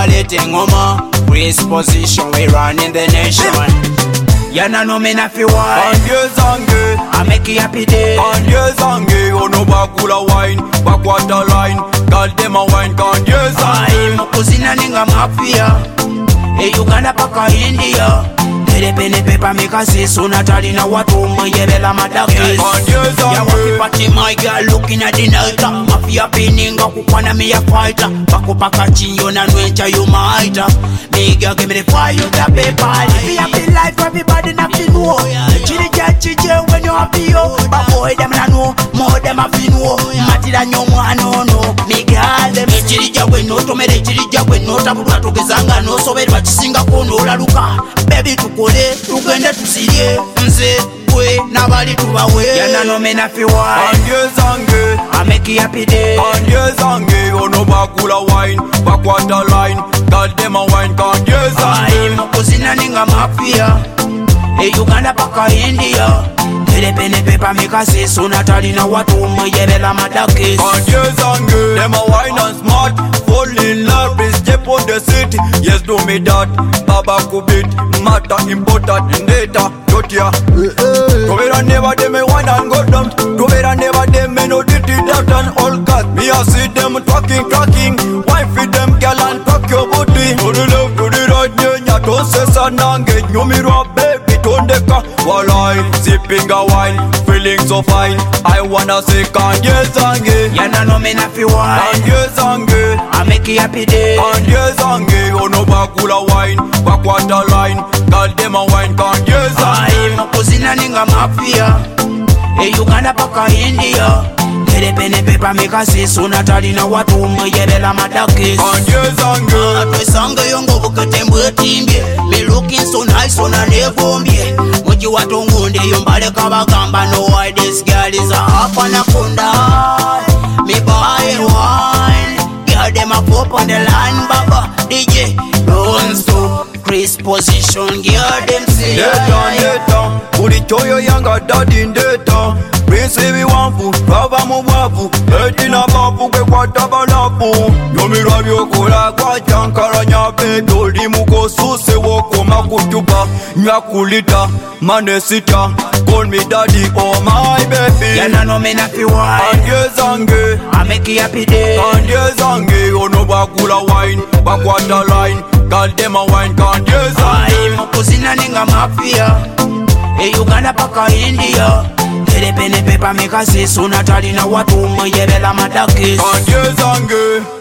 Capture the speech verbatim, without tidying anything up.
balete ngoma. Praise position, we running the nation. Yana no me na fi wine. Kanye zange, I make you happy day. Kanye zange, ono bakula wine, bakwata line. Girl dem a wine, Kanye zange. Ai mukuzina ninga mafia. E Uganda paka India. Pene pepa meka seso natali na watu mwenyelela madakis. Ya wakipati my girl looking at the night. Mafia peninga kukwana me a fighter. Bako paka chinyo na nwencha you might. Me girl give me the fire you the paper. Live a happy life everybody na fi know. Chiri ja chije when you happy yo. But boy dem na know, more dem a fi know. Matira nyomo ano no. Me girl dem chiri ja we no to me de chiri ja we no tabudwa tugezanga no so beri bachisinga kono olaluka. Baby tukole tugende tusirie mze we nabali tubawe. Yana no me na fi wine. Kanye zange, I make you happy day. Kanye zange, ono bakula wine, bakwata line. Girl dem a wine, Kanye Ai zange. mukuzina ninga mafia. E Uganda paka India. Pele pene pepa meka seso natali na watu mwenyelela madakis. Kanye zange, dem a wine and smart. Fall in love, please step on the city. Yes, do me that. Baba kubit, matter important in data. Jotia. Tovera never dem me wine and go dump. Tovera never dem me no did it that and all cut. Me a see them talking, cracking. Wine feed them girl and cock your booty. To the left, to the right, yeah, don't say sanange. Nyumiro baby, tondeka. While I sipping a wine, feeling so fine. I wanna say Kanye zange. Yana no me na fi wine. Kanye zange, I make you happy day. Kanye zange, ono bakula wine, bakwata line. Girl dem a wine, Kanye zange. Ai mukuzina ninga mafia. E Uganda paka India. Pele pene pepa meka seso natali na watu mwenyelela madakis. Kanye zange, Atwesange yongo bukatembwe timbye. Me looking so nice on a nevombye. Muji watu ngunde yombale kabagamba. No why this girl is a half anaconda. Me buy wine. Girl dem a pop on the line baba. D J don't stop. Chris position girl dem say deta deta, buli choyo yanga daddy ndeta. Prince biwanvu, baba mubwavu. Edina babu kwe kwa tabalapu. Nyomira byokola kwa chankaranya beto. Oli muko suse woko makutuba. Nyakulita, manesita. Call me daddy, oh my baby. Yana no me na fi wine. Kanye zange, I make you happy day. Kanye zange, ono bakula wine, bakwata line. Girl dem a wine, Kanye Ai zange. mukuzina ninga mafia. E Uganda paka India. Pele pene pepa meka seso natali na watu mwenyelela madakis. Kanye zange.